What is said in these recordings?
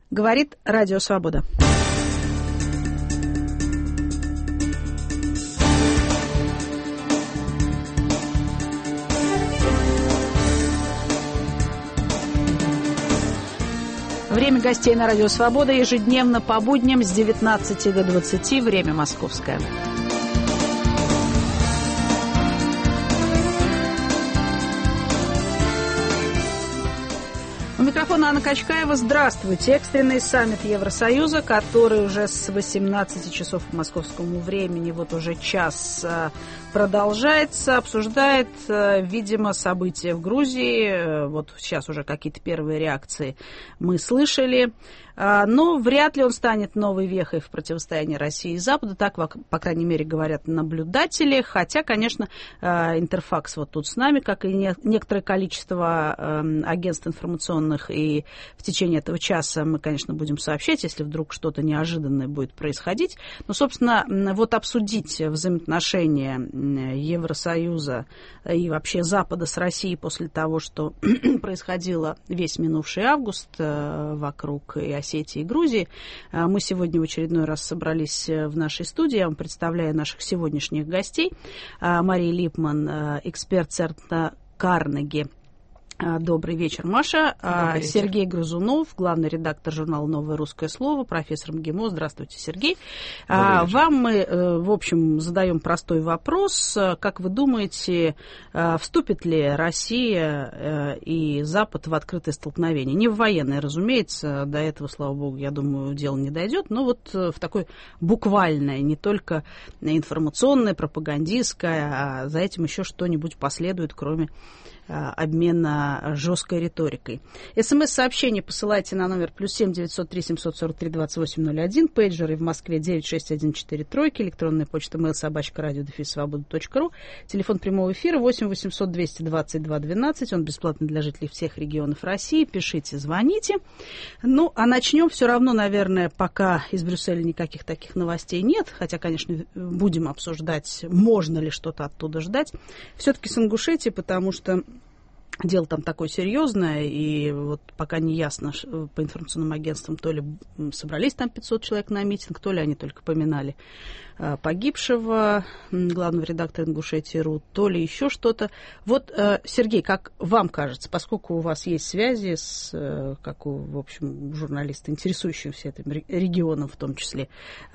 Говорит Радио Свобода. Время гостей на Радио Свобода ежедневно по будням с 19 до 20, время московское. У микрофона Анна Качкаева. Здравствуйте. Экстренный саммит Евросоюза, который уже с 18 часов по московскому времени, вот уже час продолжается, обсуждает, видимо, события в Грузии. Вот сейчас уже какие-то первые реакции мы слышали. Но вряд ли он станет новой вехой в противостоянии России и Запада. Так, по крайней мере, говорят наблюдатели. Хотя, конечно, Интерфакс вот тут с нами, как и некоторое количество агентств информационных. И в течение этого часа мы, конечно, будем сообщать, если вдруг что-то неожиданное будет происходить. Но, собственно, вот обсудить взаимоотношения Евросоюза и вообще Запада с Россией после того, что происходило весь минувший август вокруг и Осетии и Грузии. Мы сегодня в очередной раз собрались в нашей студии. Я вам представляю наших сегодняшних гостей. Мария Липман, эксперт Центра Карнеги. Добрый вечер, Маша. Добрый вечер. Сергей Грызунов, главный редактор журнала «Новое русское слово», профессор МГИМО. Здравствуйте, Сергей. Вам мы, в общем, задаем простой вопрос. Как вы думаете, вступит ли Россия и Запад в открытое столкновение? Не в военное, разумеется, до этого, слава богу, я думаю, дело не дойдет, но вот в такое буквальное, не только информационное, пропагандистское, а за этим еще что-нибудь последует, кроме обмена жесткой риторикой. СМС-сообщение посылайте на номер +7 903 743 2801, пейджеры в Москве 96143, электронная почта mail@radio-свобода.ру, телефон прямого эфира 8 800 222 12, он бесплатный для жителей всех регионов России. Пишите, звоните. Ну, а начнем все равно, наверное, пока из Брюсселя никаких таких новостей нет, хотя, конечно, будем обсуждать, можно ли что-то оттуда ждать. Все-таки с Ингушетией, потому что дело там такое серьезное, и вот пока не ясно по информационным агентствам, то ли собрались там 500 человек на митинг, то ли они только поминали погибшего главного редактора Ингушетии.ру, то ли еще что-то. Вот, Сергей, как вам кажется, поскольку у вас есть связи с, как у, в общем, журналиста, интересующегося этим регионом в том числе.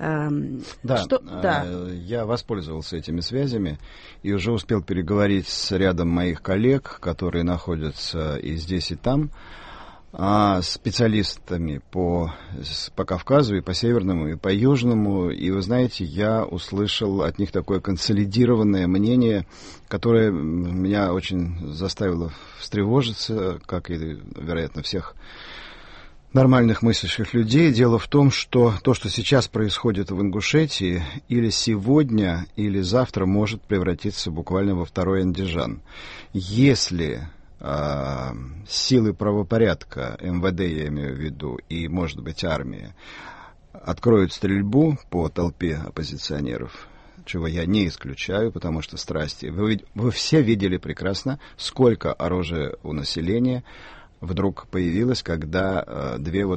Я воспользовался этими связями и уже успел переговорить с рядом моих коллег, которые находятся и здесь, и там, специалистами по Кавказу, и по Северному, и по Южному. И, вы знаете, я услышал от них такое консолидированное мнение, которое меня очень заставило встревожиться, как и, вероятно, всех нормальных мыслящих людей. Дело в том, что то, что сейчас происходит в Ингушетии, или сегодня, или завтра может превратиться буквально во второй Андижан. Если силы правопорядка, МВД я имею в виду, и, может быть, армия, откроют стрельбу по толпе оппозиционеров, чего я не исключаю, потому что страсти. Вы все видели прекрасно, сколько оружия у населения вдруг появилось, когда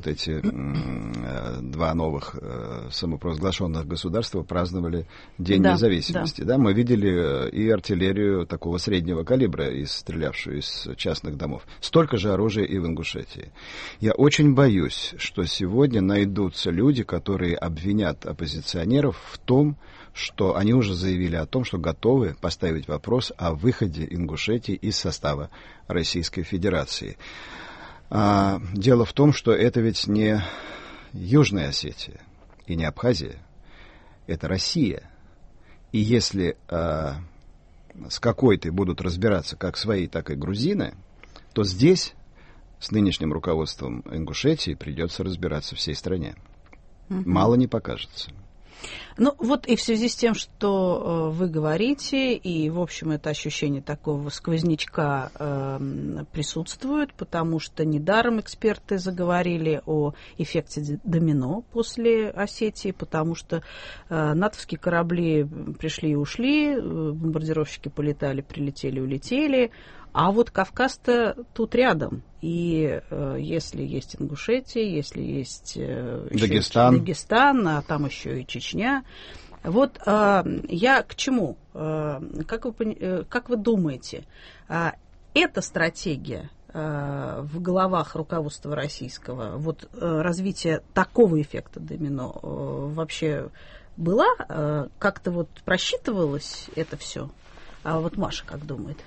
два новых самопровозглашенных государства праздновали День независимости. Да. Мы видели и артиллерию такого среднего калибра, стрелявшую из частных домов. Столько же оружия и в Ингушетии. Я очень боюсь, что сегодня найдутся люди, которые обвинят оппозиционеров в том, что они уже заявили о том, что готовы поставить вопрос о выходе Ингушетии из состава Российской Федерации. Дело в том, что это ведь не Южная Осетия и не Абхазия, это Россия. И если с какой-то будут разбираться как свои, так и грузины, то здесь с нынешним руководством Ингушетии придется разбираться всей стране. Мало не покажется. Ну, вот и в связи с тем, что вы говорите, и, в общем, это ощущение такого сквознячка присутствует, потому что недаром эксперты заговорили о эффекте домино после Осетии, потому что натовские корабли пришли и ушли, бомбардировщики полетали, прилетели, улетели, А вот Кавказ-то тут рядом. И если есть Ингушетия, если есть Дагестан, а там еще и Чечня. Вот я к чему? Как вы думаете, эта стратегия в головах руководства российского, вот развитие такого эффекта домино вообще была? Как-то вот просчитывалось это все? А вот Маша как думает?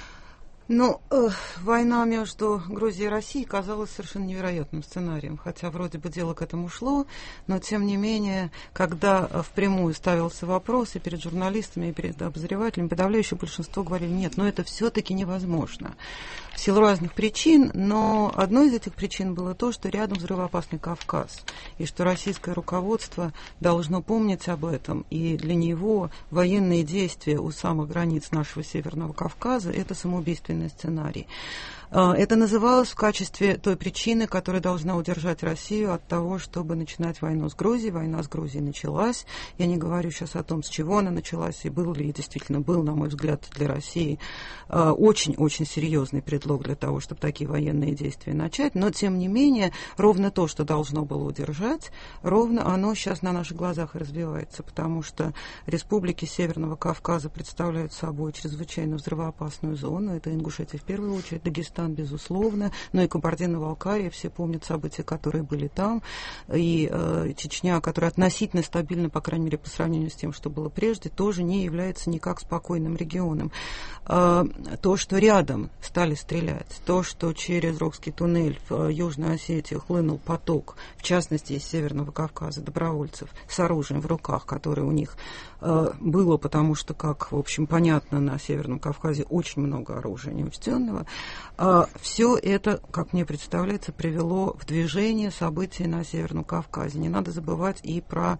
Ну, война между Грузией и Россией казалась совершенно невероятным сценарием, хотя вроде бы дело к этому шло, но тем не менее, когда впрямую ставился вопрос и перед журналистами, и перед обозревателями, подавляющее большинство говорили, нет, но это все-таки невозможно. В силу разных причин, но одной из этих причин было то, что рядом взрывоопасный Кавказ, и что российское руководство должно помнить об этом, и для него военные действия у самых границ нашего Северного Кавказа – это самоубийственный сценарий. Это называлось в качестве той причины, которая должна удержать Россию от того, чтобы начинать войну с Грузией. Война с Грузией началась. Я не говорю сейчас о том, с чего она началась, и был ли, и действительно был, на мой взгляд, для России очень-очень серьезный предлог для того, чтобы такие военные действия начать. Но, тем не менее, ровно то, что должно было удержать, ровно оно сейчас на наших глазах и развивается, потому что республики Северного Кавказа представляют собой чрезвычайно взрывоопасную зону. Это Ингушетия в первую очередь, Дагестан, безусловно, но и Кабардино-Балкария, все помнят события, которые были там, и Чечня, которая относительно стабильна, по крайней мере, по сравнению с тем, что было прежде, тоже не является никак спокойным регионом. То, что рядом стали стрелять, то, что через Рогский туннель в Южной Осетии хлынул поток, в частности, из Северного Кавказа, добровольцев с оружием в руках, которое у них было, потому что, как, в общем, понятно, на Северном Кавказе очень много оружия неучтенного. Все это, как мне представляется, привело в движение события на Северном Кавказе. Не надо забывать и про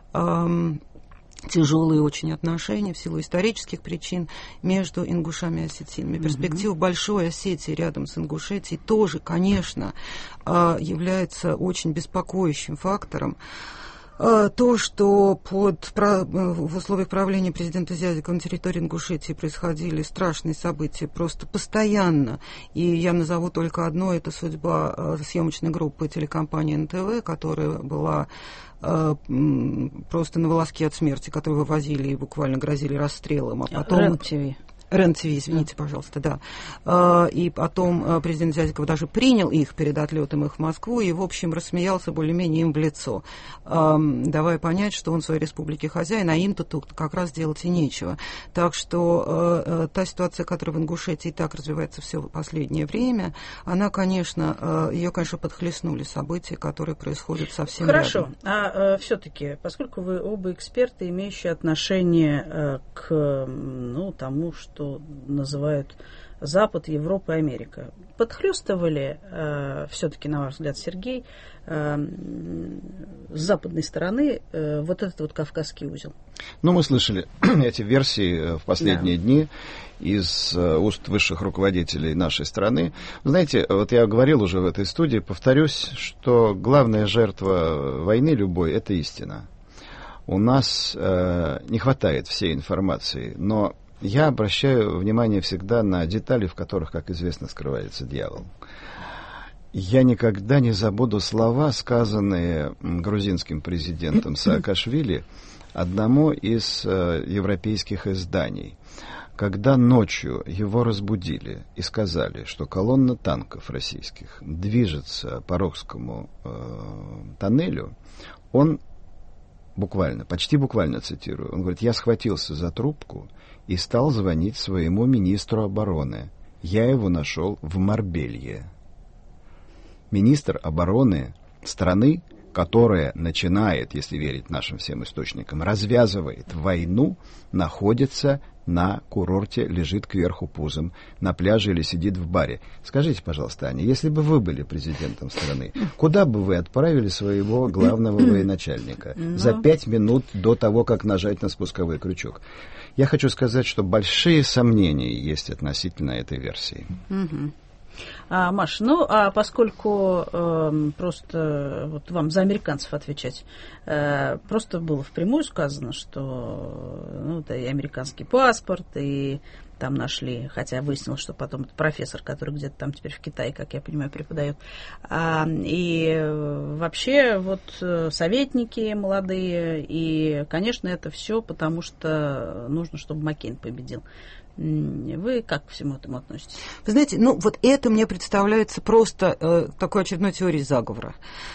тяжелые очень отношения в силу исторических причин между ингушами и осетинами. Перспектива Большой Осетии рядом с Ингушетией тоже, конечно, является очень беспокоящим фактором. То, что в условиях правления президента Зязикова на территории Ингушетии происходили страшные события просто постоянно, и я назову только одно, это судьба съемочной группы телекомпании НТВ, которая была просто на волоске от смерти, которую вывозили и буквально грозили расстрелом, а потом... РЕН-ТВ, извините, пожалуйста, да. И потом президент Зязиков даже принял их перед отлетом их в Москву и, в общем, рассмеялся более-менее им в лицо, давая понять, что он в своей республике хозяин, а им тут как раз делать и нечего. Так что та ситуация, которая в Ингушетии так развивается все последнее время, она, конечно, ее, конечно, подхлестнули события, которые происходят совсем рядом. Хорошо, а все-таки, поскольку вы оба эксперты, имеющие отношение к тому, что называют Запад, Европа и Америка. Подхлёстывали все-таки, на ваш взгляд, Сергей, с западной стороны вот этот вот Кавказский узел? Ну, мы слышали эти версии в последние дни из уст высших руководителей нашей страны. Знаете, вот я говорил уже в этой студии, повторюсь, что главная жертва войны любой – это истина. У нас не хватает всей информации, но я обращаю внимание всегда на детали, в которых, как известно, скрывается дьявол. Я никогда не забуду слова, сказанные грузинским президентом Саакашвили одному из европейских изданий, когда ночью его разбудили и сказали, что колонна танков российских движется по Рогскому тоннелю. Он буквально, почти буквально цитирую, он говорит: я схватился за трубку и стал звонить своему министру обороны. Я его нашел в Марбелье. Министр обороны страны, которая начинает, если верить нашим всем источникам, развязывает войну, находится на курорте, лежит кверху пузом на пляже или сидит в баре. Скажите, пожалуйста, Аня, если бы вы были президентом страны, куда бы вы отправили своего главного военачальника за 5 минут до того, как нажать на спусковой крючок? Я хочу сказать, что большие сомнения есть относительно этой версии. Маш, поскольку просто вот вам за американцев отвечать, просто было впрямую сказано, что и американский паспорт, и там нашли, хотя выяснилось, что потом это профессор, который где-то там теперь в Китае, как я понимаю, преподает. И вообще вот советники молодые, и, конечно, это все потому, что нужно, чтобы Маккейн победил. Вы как к всему этому относитесь? Вы знаете, вот это мне представляется просто такой очередной теорией заговора.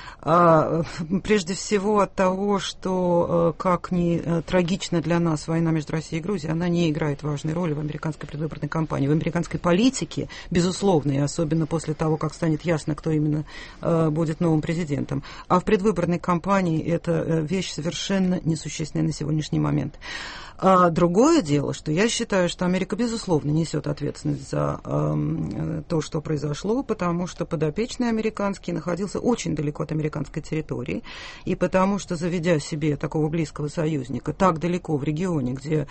Прежде всего от того, что, как ни трагична для нас война между Россией и Грузией, она не играет важной роли в американской предвыборной кампании. В американской политике, безусловно, и особенно после того, как станет ясно, кто именно будет новым президентом. А в предвыборной кампании это вещь совершенно несущественная на сегодняшний момент. Другое дело, что я считаю, что Америка, безусловно, несет ответственность за то, что произошло, потому что подопечный американский находился очень далеко от американской территории, и потому что, заведя себе такого близкого союзника так далеко в регионе, где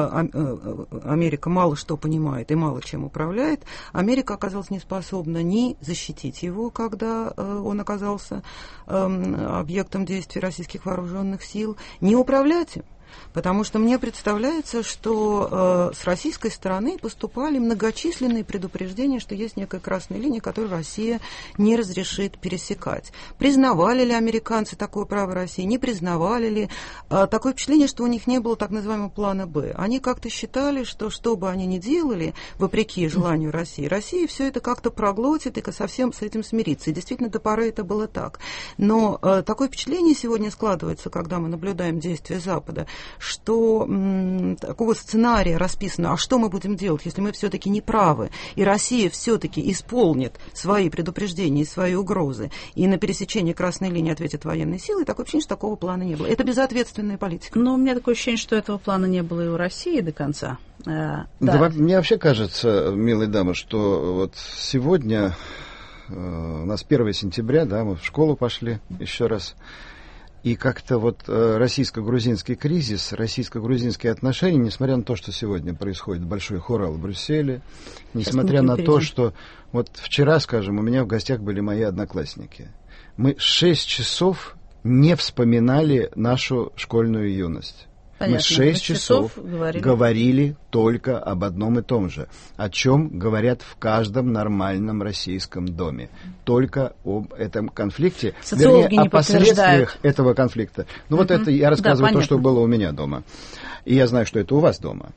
Америка мало что понимает и мало чем управляет, Америка оказалась не способна ни защитить его, когда он оказался объектом действий российских вооруженных сил, ни управлять им. Потому что мне представляется, что с российской стороны поступали многочисленные предупреждения, что есть некая красная линия, которую Россия не разрешит пересекать. Признавали ли американцы такое право России, не признавали ли? Такое впечатление, что у них не было так называемого плана «Б». Они как-то считали, что бы они ни делали, вопреки желанию России, Россия все это как-то проглотит и совсем с этим смирится. И действительно, до поры это было так. Но такое впечатление сегодня складывается, когда мы наблюдаем действия Запада, что такого сценария расписано, а что мы будем делать, если мы все-таки не правы, и Россия все-таки исполнит свои предупреждения и свои угрозы, и на пересечении красной линии ответит военной силой, такое ощущение, что такого плана не было. Это безответственная политика. Но у меня такое ощущение, что этого плана не было и у России до конца. Да, мне вообще кажется, милые дамы, что вот сегодня у нас 1 сентября, да, мы в школу пошли еще раз. И как-то вот российско-грузинский кризис, российско-грузинские отношения, несмотря на то, что сегодня происходит большой хорал в Брюсселе, несмотря на то, что вот вчера, скажем, у меня в гостях были мои одноклассники. Мы 6 часов не вспоминали нашу школьную юность. Понятно. Мы 6 часов говорили только об одном и том же, о чем говорят в каждом нормальном российском доме. Только об этом конфликте, вернее, о последствиях этого конфликта. Вот это я рассказываю то, что было у меня дома. И я знаю, что это у вас дома.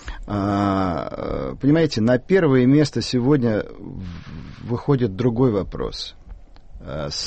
Понимаете, на первое место сегодня выходит другой вопрос. С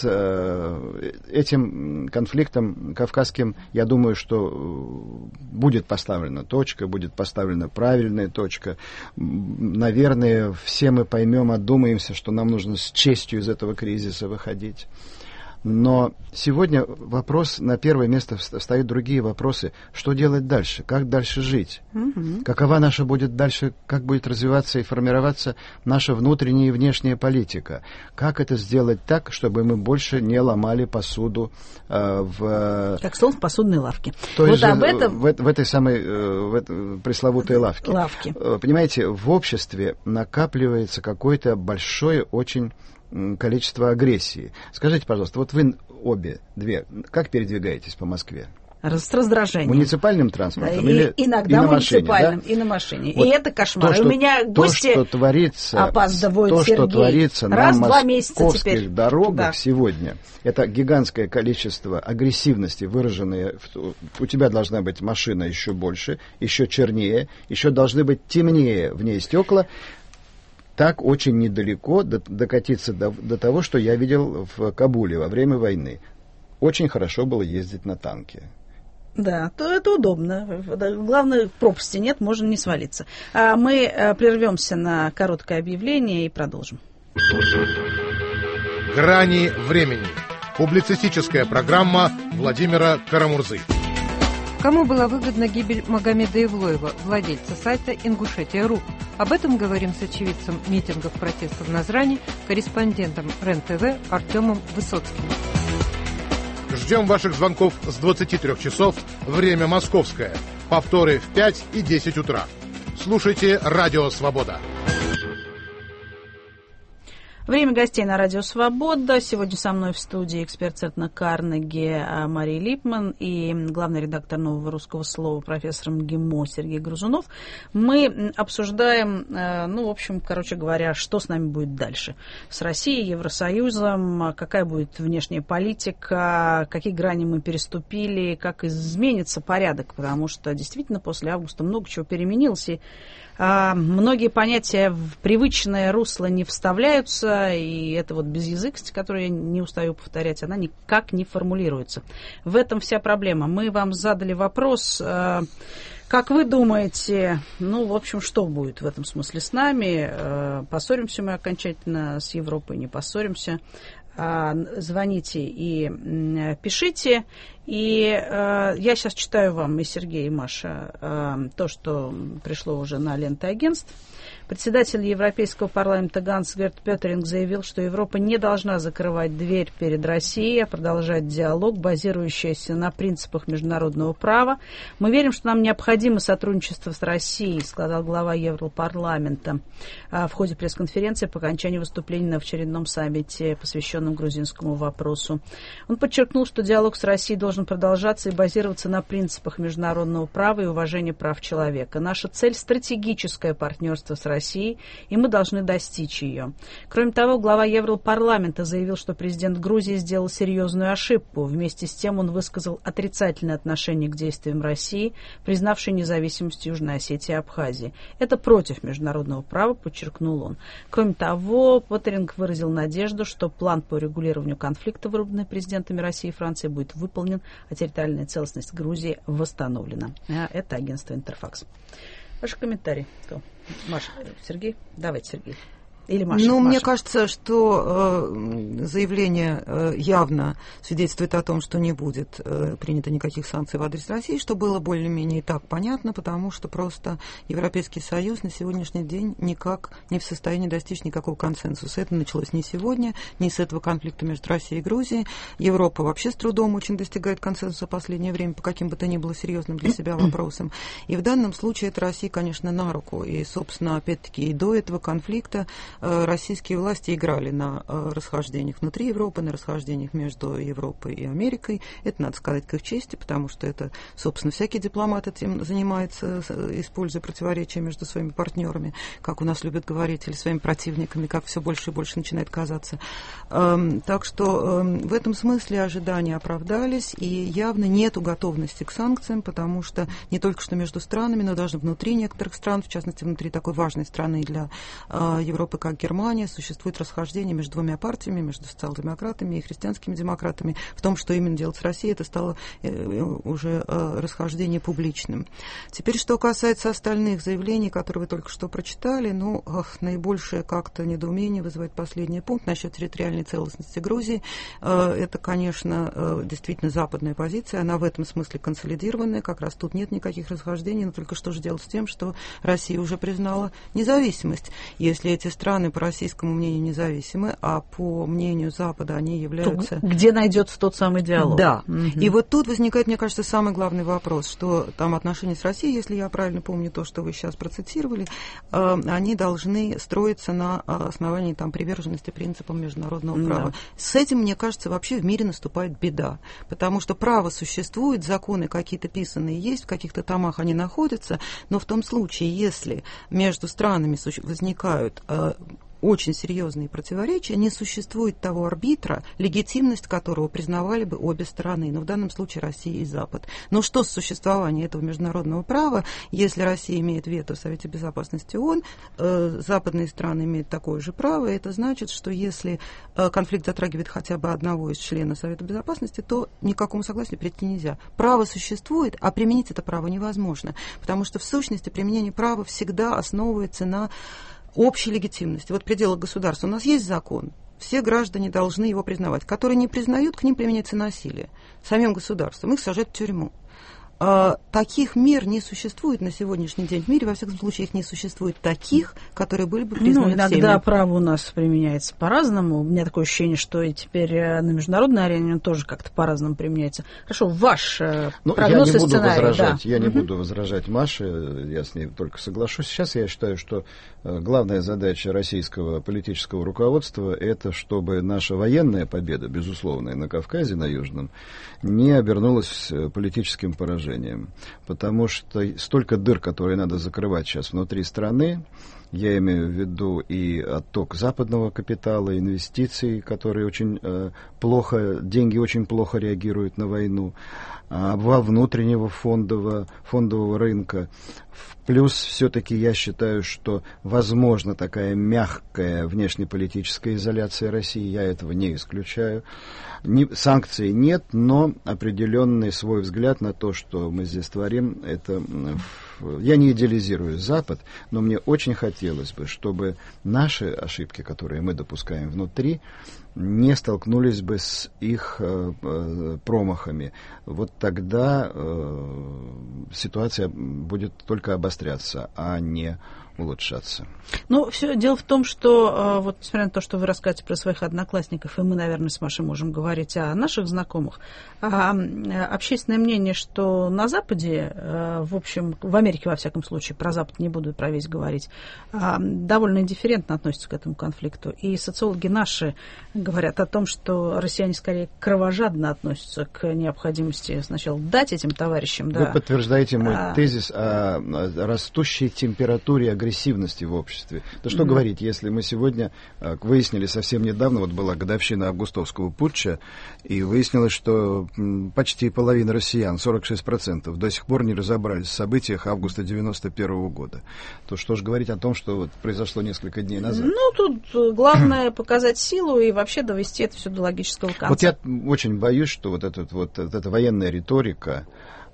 этим конфликтом кавказским, я думаю, что будет поставлена точка, будет поставлена правильная точка. Наверное, все мы поймем, отдумаемся, что нам нужно с честью из этого кризиса выходить. Но сегодня вопрос на первое место встают другие вопросы. Что делать дальше? Как дальше жить? Какова наша будет дальше, как будет развиваться и формироваться наша внутренняя и внешняя политика? Как это сделать так, чтобы мы больше не ломали посуду в... Как стол в посудной лавке. То есть об этом... в этой самой пресловутой лавке. Понимаете, в обществе накапливается какое-то большое очень количество агрессии. Скажите, пожалуйста, вот вы обе, две, как передвигаетесь по Москве? С раздражением. Муниципальным транспортом? Да, или иногда и на муниципальным, машине, да? и на машине. Вот и это кошмар. У меня гости опаздывают, Сергей. То, что творится на московских дорогах да. сегодня, это гигантское количество агрессивности, выраженное. У тебя должна быть машина еще больше, еще чернее, еще должны быть темнее в ней стекла. Так очень недалеко докатиться до того, что я видел в Кабуле во время войны. Очень хорошо было ездить на танке. Да, то это удобно. Главное, пропасти нет, можно не свалиться. А мы прервемся на короткое объявление и продолжим. «Грани времени». Публицистическая программа Владимира Карамурзы. Кому была выгодна гибель Магомеда Евлоева, владельца сайта «Ингушетия.ру»? Об этом говорим с очевидцем митингов протеста в Назрани, корреспондентом РЕН-ТВ Артемом Высоцким. Ждем ваших звонков с 23 часов, время московское. Повторы в 5 и 10 утра. Слушайте «Радио Свобода». Время гостей на Радио Свобода. Сегодня со мной в студии эксперт Центра Карнеги Мария Липман и главный редактор «Нового русского слова» профессор МГИМО Сергей Грызунов. Мы обсуждаем, короче говоря, что с нами будет дальше. С Россией, Евросоюзом, какая будет внешняя политика, какие грани мы переступили, как изменится порядок, потому что действительно после августа много чего переменилось, и многие понятия в привычное русло не вставляются, и эта вот безязыкость, которую я не устаю повторять, она никак не формулируется. В этом вся проблема. Мы вам задали вопрос, как вы думаете, что будет в этом смысле с нами? Поссоримся мы окончательно с Европой, не поссоримся? Звоните и пишите. И я сейчас читаю вам, и Сергей, и Маша, то, что пришло уже на ленты агентств. Председатель Европейского парламента Ганс-Герт Пётеринг заявил, что Европа не должна закрывать дверь перед Россией, а продолжать диалог, базирующийся на принципах международного права. Мы верим, что нам необходимо сотрудничество с Россией, сказал глава Европарламента в ходе пресс-конференции по окончании выступления на очередном саммите, посвященном грузинскому вопросу. Он подчеркнул, что диалог с Россией должен продолжаться и базироваться на принципах международного права и уважения прав человека. Наша цель – стратегическое партнерство с Россией, и мы должны достичь ее. Кроме того, глава Европарламента заявил, что президент Грузии сделал серьезную ошибку. Вместе с тем он высказал отрицательное отношение к действиям России, признавшей независимость Южной Осетии и Абхазии. Это против международного права, подчеркнул он. Кроме того, Пётеринг выразил надежду, что план по регулированию конфликта, выработанный президентами России и Франции, будет выполнен, а территориальная целостность Грузии восстановлена. Это агентство «Интерфакс». Ваши комментарии. Маша, Сергей? Давайте, Сергей. Или Маша? Мне кажется, что заявление явно свидетельствует о том, что не будет принято никаких санкций в адрес России, что было более-менее и так понятно, потому что просто Европейский Союз на сегодняшний день никак не в состоянии достичь никакого консенсуса. Это началось не сегодня, не с этого конфликта между Россией и Грузией. Европа вообще с трудом очень достигает консенсуса в последнее время по каким бы то ни было серьезным для себя вопросам. И в данном случае это России, конечно, на руку. И, собственно, опять-таки, и до этого конфликта российские власти играли на расхождениях внутри Европы, на расхождениях между Европой и Америкой. Это, надо сказать, к их чести, потому что это, собственно, всякий дипломат этим занимается, используя противоречия между своими партнерами, как у нас любят говорить, или своими противниками, как все больше и больше начинает казаться. Так что в этом смысле ожидания оправдались, и явно нету готовности к санкциям, потому что не только что между странами, но даже внутри некоторых стран, в частности, внутри такой важной страны для Европы, как Германия, существует расхождение между двумя партиями, между социал-демократами и христианскими демократами. В том, что именно делать с Россией, это стало уже расхождение публичным. Теперь, что касается остальных заявлений, которые вы только что прочитали, наибольшее как-то недоумение вызывает последний пункт насчет территориальной целостности Грузии. Это, конечно, действительно западная позиция, она в этом смысле консолидированная, как раз тут нет никаких расхождений, но только что же делать с тем, что Россия уже признала независимость. Если эти страны по российскому мнению независимы, а по мнению Запада они являются... Где найдется тот самый диалог? Да. Угу. И вот тут возникает, мне кажется, самый главный вопрос, что там отношения с Россией, если я правильно помню то, что вы сейчас процитировали, они должны строиться на основании приверженности принципам международного права. Да. С этим, мне кажется, вообще в мире наступает беда, потому что право существует, законы какие-то писанные есть, в каких-то томах они находятся, но в том случае, если между странами возникают очень серьезные противоречия, не существует того арбитра, легитимность которого признавали бы обе стороны, но в данном случае Россия и Запад. Но что с существованием этого международного права, если Россия имеет вето в Совете Безопасности ООН, западные страны имеют такое же право, это значит, что если конфликт затрагивает хотя бы одного из членов Совета Безопасности, то ни к какому согласию прийти нельзя. Право существует, а применить это право невозможно, потому что в сущности применение права всегда основывается на общей легитимности. Вот в пределах государства у нас есть закон, все граждане должны его признавать. Которые не признают, к ним применяется насилие. Самим государством их сажают в тюрьму. таких мер не существует на сегодняшний день в мире, во всяком случае их не существует таких, которые были бы признаны иногда всеми. право у нас применяется по-разному. У меня такое ощущение, что и теперь на международной арене он тоже как-то по-разному применяется. Хорошо, ваш прогноз и сценарий. Я не буду возражать Маше, я с ней только соглашусь. Сейчас я считаю, что главная задача российского политического руководства — это чтобы наша военная победа, безусловная, на Кавказе, на Южном, не обернулась политическим поражением. Потому что столько дыр, которые надо закрывать сейчас внутри страны, я имею в виду и отток западного капитала, инвестиций, которые очень деньги очень плохо реагируют на войну, обвал внутреннего фондового рынка. Плюс все-таки я считаю, что возможно такая мягкая внешнеполитическая изоляция России, я этого не исключаю. Санкций нет, но определенный свой взгляд на то, что мы здесь творим, это... Я не идеализирую Запад, но мне очень хотелось бы, чтобы наши ошибки, которые мы допускаем внутри, не столкнулись бы с их промахами. Вот тогда ситуация будет только обостряться, а не улучшаться. Ну, все дело в том, что вот несмотря на то, что вы рассказываете про своих одноклассников, и мы, наверное, с Машей можем говорить о наших знакомых, общественное мнение, что на Западе, в общем, в Америке, во всяком случае, про Запад не буду про весь говорить, довольно индифферентно относятся к этому конфликту. И социологи наши говорят о том, что россияне скорее кровожадно относятся к необходимости сначала дать этим товарищам. Вы подтверждаете мой тезис о растущей температуре агрессивности в обществе. Да что говорить, если мы сегодня выяснили совсем недавно, вот была годовщина августовского путча, и выяснилось, что почти половина россиян, 46%, до сих пор не разобрались в событиях августа 91 года. То что же говорить о том, что вот произошло несколько дней назад? Ну, тут главное показать силу и вообще довести это все до логического конца. Вот я очень боюсь, что вот эта военная риторика,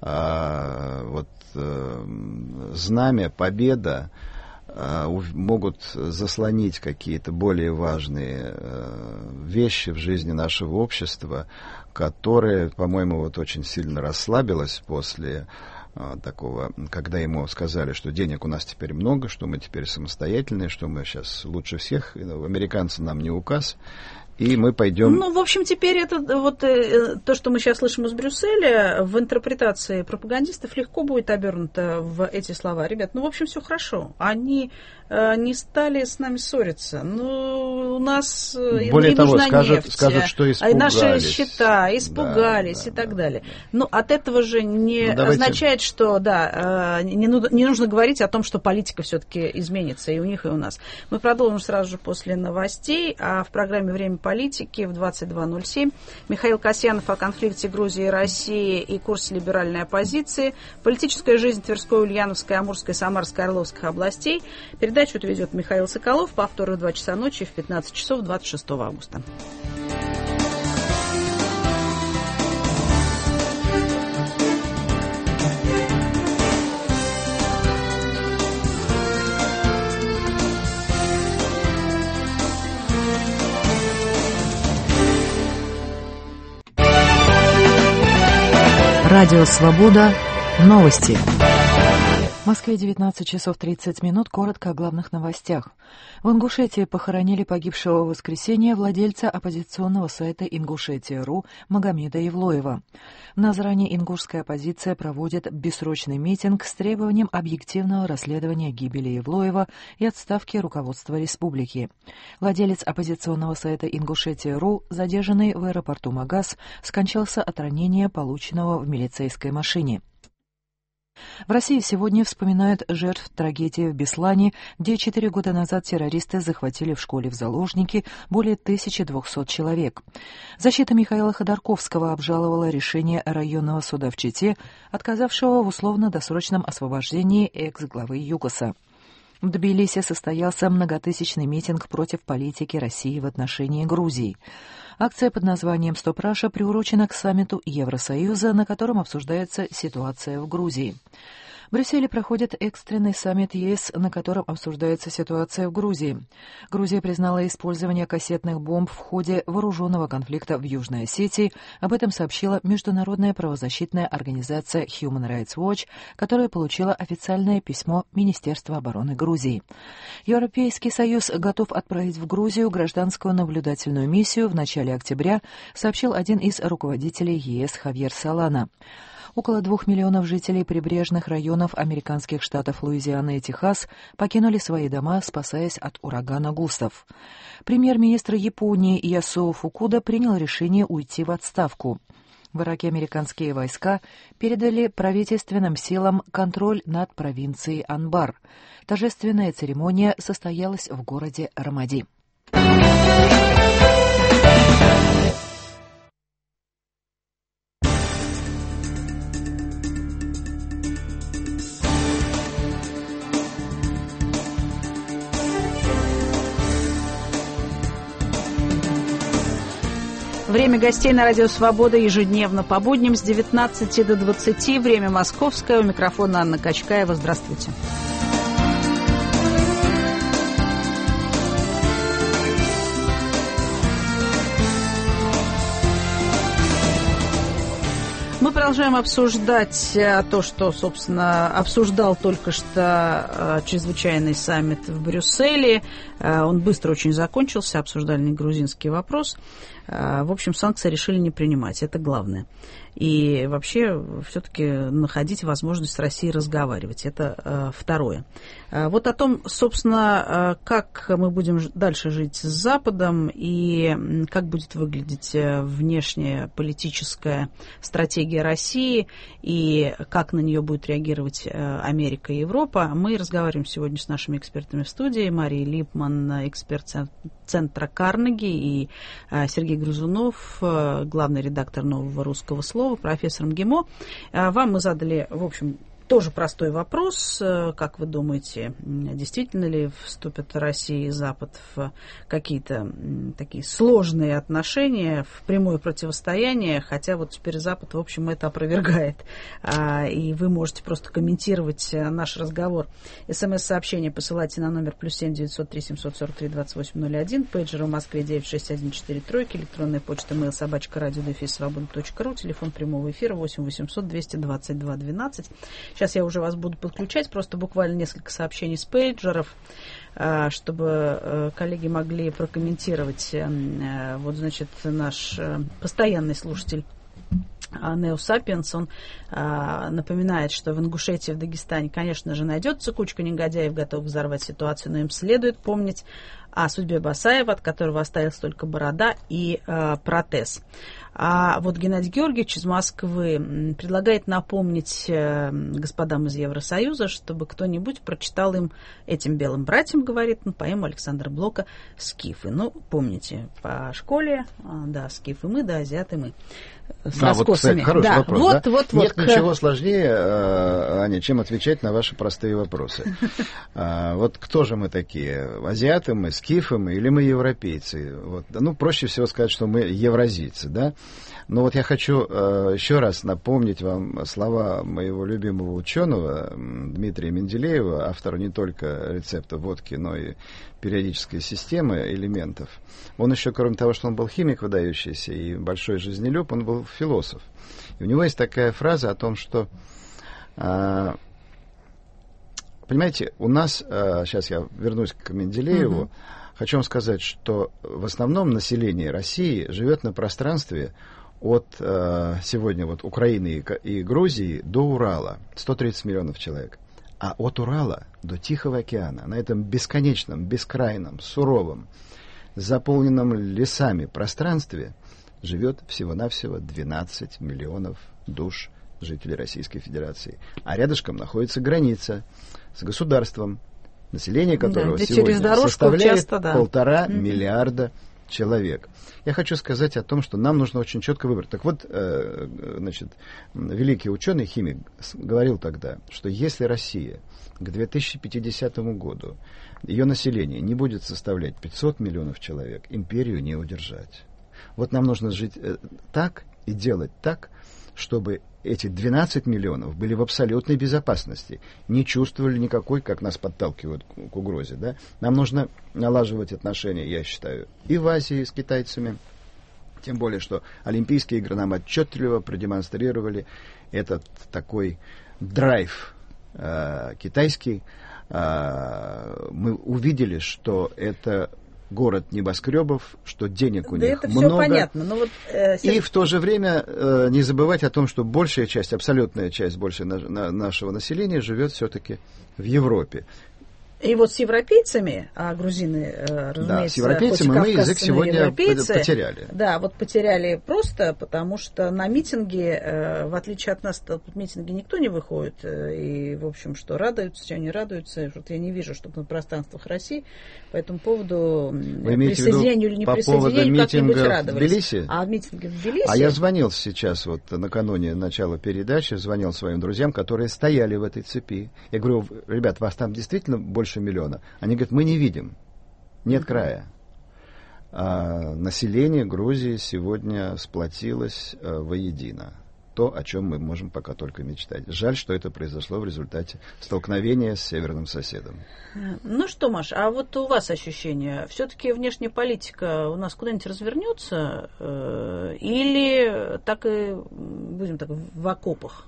знамя, победа могут заслонить какие-то более важные вещи в жизни нашего общества, которое, по-моему, вот очень сильно расслабилось после такого, когда ему сказали, что денег у нас теперь много, что мы теперь самостоятельные, что мы сейчас лучше всех, американцы нам не указ. И мы пойдем... Ну, в общем, теперь это вот то, что мы сейчас слышим из Брюсселя, в интерпретации пропагандистов легко будет обернуто в эти слова. Ребят, в общем, все хорошо. Они не стали с нами ссориться. У нас более того, скажут, что испугались. Наши счета испугались и так далее. Но от этого же не означает, что не нужно говорить о том, что политика все-таки изменится и у них, и у нас. Мы продолжим сразу же после новостей, а в программе «Время политики» в 22:07 Михаил Касьянов о конфликте Грузии и России и курсе либеральной оппозиции, политическая жизнь Тверской, Ульяновской, Амурской, Самарской, Орловских областей. Передачу эту ведет Михаил Соколов. Повтор в 2 часа ночи в 15 часов 26 августа. Радио «Свобода». Новости. В Москве 19 часов 30 минут. Коротко о главных новостях. В Ингушетии похоронили погибшего в воскресенье владельца оппозиционного сайта «Ингушетия.ру» Магомеда Евлоева. В Назрани ингушская оппозиция проводит бессрочный митинг с требованием объективного расследования гибели Евлоева и отставки руководства республики. Владелец оппозиционного сайта «Ингушетия.ру», задержанный в аэропорту Магаз, скончался от ранения, полученного в милицейской машине. В России сегодня вспоминают жертв трагедии в Беслане, где 4 года назад террористы захватили в школе в заложники более 1200 человек. Защита Михаила Ходорковского обжаловала решение районного суда в Чите, отказавшего в условно-досрочном освобождении экс-главы ЮКОСа. В Тбилиси состоялся многотысячный митинг против политики России в отношении Грузии. Акция под названием «Стоп Раша» приурочена к саммиту Евросоюза, на котором обсуждается ситуация в Грузии. В Брюсселе проходит экстренный саммит ЕС, на котором обсуждается ситуация в Грузии. Грузия признала использование кассетных бомб в ходе вооруженного конфликта в Южной Осетии. Об этом сообщила международная правозащитная организация Human Rights Watch, которая получила официальное письмо Министерства обороны Грузии. Европейский Союз готов отправить в Грузию гражданскую наблюдательную миссию в начале октября, сообщил один из руководителей ЕС Хавьер Солана. Около 2 миллионов жителей прибрежных районов американских штатов Луизиана и Техас покинули свои дома, спасаясь от урагана Густав. Премьер-министр Японии Ясуо Фукуда принял решение уйти в отставку. В Ираке американские войска передали правительственным силам контроль над провинцией Анбар. Торжественная церемония состоялась в городе Рамади. Время гостей на Радио Свобода ежедневно по будням с 19 до 20. Время московское. У микрофона Анна Качкаева. Здравствуйте. Мы продолжаем обсуждать то, что, собственно, обсуждал только что чрезвычайный саммит в Брюсселе. Он быстро очень закончился, обсуждали грузинский вопрос. В общем, санкции решили не принимать, это главное. И вообще все-таки находить возможность с Россией разговаривать, это второе. Вот о том, собственно, как мы будем дальше жить с Западом и как будет выглядеть внешняя политическая стратегия России и как на нее будет реагировать Америка и Европа, мы разговариваем сегодня с нашими экспертами в студии. Мария Липман, эксперт Центра Карнеги, и Сергей Грызунов, главный редактор «Нового русского слова», профессор МГИМО. Вам мы задали, в общем, тоже простой вопрос. Как вы думаете, действительно ли вступят Россия и Запад в какие-то такие сложные отношения, в прямое противостояние? Хотя вот теперь Запад, в общем, это опровергает. И вы можете просто комментировать наш разговор. СМС-сообщение посылайте на номер +7 903 743 2801, пейджер в Москве 96143, электронная почта mail@radio-свобода.ру, телефон прямого эфира 8 800 222 12. Сейчас я уже вас буду подключать, просто буквально несколько сообщений с пейджеров, чтобы коллеги могли прокомментировать. Вот, значит, наш постоянный слушатель Нео Сапиенс, он напоминает, что в Ингушетии, в Дагестане, конечно же, найдется кучка негодяев, готовых взорвать ситуацию, но им следует помнить о судьбе Басаева, от которого осталась только борода и протез. А вот Геннадий Георгиевич из Москвы предлагает напомнить господам из Евросоюза, чтобы кто-нибудь прочитал им, этим белым братьям, говорит, поэму Александра Блока «Скифы». Ну, помните, по школе, да, скифы мы, да, азиаты мы. С раскосами. Вот, кстати, хороший вопрос. Вот, да? вот, Нет ничего сложнее, Аня, чем отвечать на ваши простые вопросы. Вот кто же мы такие? Азиаты мы, скифы мы или мы европейцы? Вот. Ну, проще всего сказать, что мы евразийцы, да? Но вот я хочу еще раз напомнить вам слова моего любимого ученого Дмитрия Менделеева, автора не только рецепта водки, но и периодической системы элементов. Он еще, кроме того, что он был химик выдающийся и большой жизнелюб, он был философ. И у него есть такая фраза о том, что, понимаете, у нас, сейчас я вернусь к Менделееву, хочу вам сказать, что в основном население России живет на пространстве от сегодня вот Украины и Грузии до Урала, 130 миллионов человек. А от Урала до Тихого океана, на этом бесконечном, бескрайном, суровом, заполненном лесами пространстве живет всего-навсего 12 миллионов душ жителей Российской Федерации. А рядышком находится граница с государством, население которого сегодня составляет 1,5 миллиарда человек. Я хочу сказать о том, что нам нужно очень четко выбрать. Так вот, значит, великий ученый, химик, говорил тогда, что если Россия к 2050 году, ее население не будет составлять 500 миллионов человек, империю не удержать. Вот нам нужно жить так и делать так, чтобы эти 12 миллионов были в абсолютной безопасности, не чувствовали никакой, как нас подталкивают к угрозе. Да? Нам нужно налаживать отношения, я считаю, и в Азии с китайцами, тем более, что Олимпийские игры нам отчетливо продемонстрировали этот такой драйв китайский. Мы увидели, что это город небоскребов, что денег у них это много. Все понятно. Но вот, и в то же время не забывать о том, что большая часть, абсолютная часть нашего населения живет все-таки в Европе. И вот с европейцами, а грузины, разумеется, да, с европейцами мы язык сегодня потеряли. Да, вот потеряли просто, потому что на митинги, в отличие от нас, тут митинги никто не выходит. И, в общем, что радуются, все не радуются. Вот я не вижу, чтобы на пространствах России по этому поводу присоединению или не присоединению как-нибудь радовались. В Тбилиси? А митинги в Тбилиси? А я звонил сейчас, вот накануне начала передачи, звонил своим друзьям, которые стояли в этой цепи. Я говорю, ребят, вас там действительно больше миллиона. Они говорят, мы не видим, нет края. А население Грузии сегодня сплотилось воедино. То, о чем мы можем пока только мечтать. Жаль, что это произошло в результате столкновения с северным соседом. Ну что, Маш, а вот у вас ощущение, все-таки внешняя политика у нас куда-нибудь развернется или так и будем так в окопах?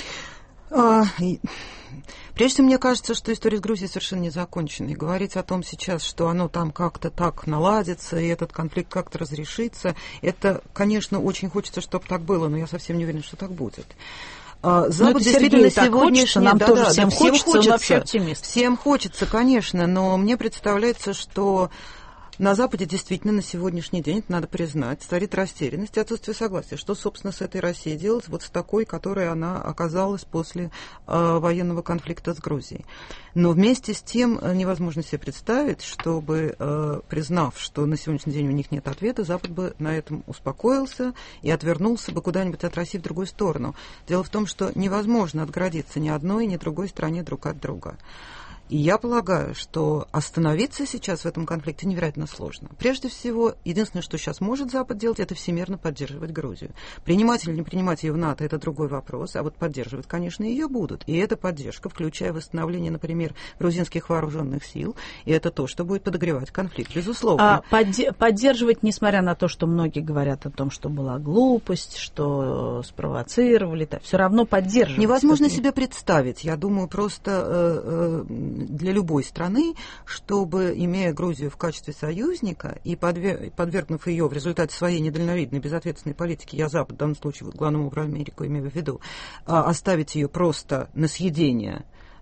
Прежде всего, мне кажется, что история с Грузией совершенно не закончена. И говорить о том сейчас, что оно там как-то так наладится, и этот конфликт как-то разрешится, это, конечно, очень хочется, чтобы так было, но я совсем не уверена, что так будет. Запад действительно сегодняшний, нам тоже всем хочется, он вообще оптимист. Всем хочется, конечно, но мне представляется, что на Западе действительно на сегодняшний день, это надо признать, царит растерянность и отсутствие согласия. Что, собственно, с этой Россией делать, вот с такой, которой она оказалась после военного конфликта с Грузией. Но вместе с тем невозможно себе представить, чтобы, признав, что на сегодняшний день у них нет ответа, Запад бы на этом успокоился и отвернулся бы куда-нибудь от России в другую сторону. Дело в том, что невозможно отгородиться ни одной, ни другой стране друг от друга. И я полагаю, что остановиться сейчас в этом конфликте невероятно сложно. Прежде всего, единственное, что сейчас может Запад делать, это всемирно поддерживать Грузию. Принимать или не принимать ее в НАТО, это другой вопрос, а вот поддерживать, конечно, ее будут. И эта поддержка, включая восстановление, например, грузинских вооруженных сил, и это то, что будет подогревать конфликт, безусловно. Поддерживать, несмотря на то, что многие говорят о том, что была глупость, что спровоцировали, все равно поддерживать. Невозможно себе представить, я думаю, просто для любой страны, чтобы, имея Грузию в качестве союзника и подвергнув ее в результате своей недальновидной, безответственной политики, я Запад, в данном случае главному угрозу Америку имею в виду, оставить ее просто на съедение